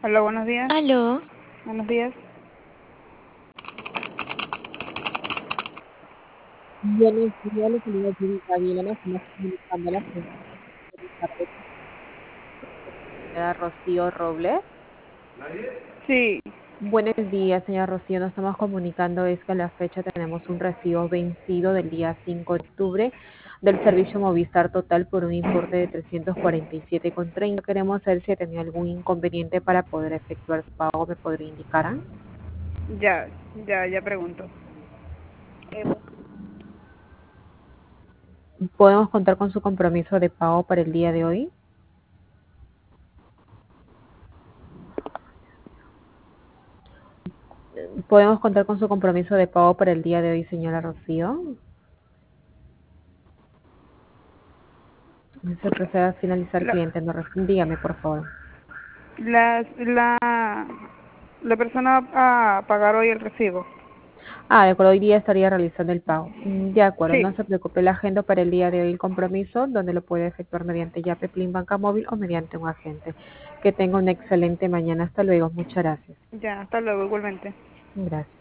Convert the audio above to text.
Hola, buenos días. Aló, Buenos días. Buenos días, les saluda Judy Gabriela, estamos comunicando a la gente de señora Rocío Robles. Sí, Buenos días, señora Rocío, nos estamos comunicando, es que a la fecha tenemos un recibo vencido del día 5 de octubre del servicio Movistar Total por un importe de 347,30. Queremos saber si ha tenido algún inconveniente para poder efectuar su pago, ¿me podría indicar? ya pregunto. ¿Podemos contar con su compromiso de pago para el día de hoy? ¿Podemos contar con su compromiso de pago para el día de hoy, señora Rocío? Se procede a finalizar La, cliente. No, dígame, por favor. la, la, la persona va a pagar hoy el recibo. Ah, de acuerdo, hoy día estaría realizando el pago. De acuerdo, Sí, no se preocupe, la agenda para el día de hoy el compromiso, donde lo puede efectuar mediante Yape, Plin, Banca Móvil o mediante un agente. Que tenga una excelente mañana. Hasta luego. Muchas gracias. ya, hasta luego igualmente. Gracias.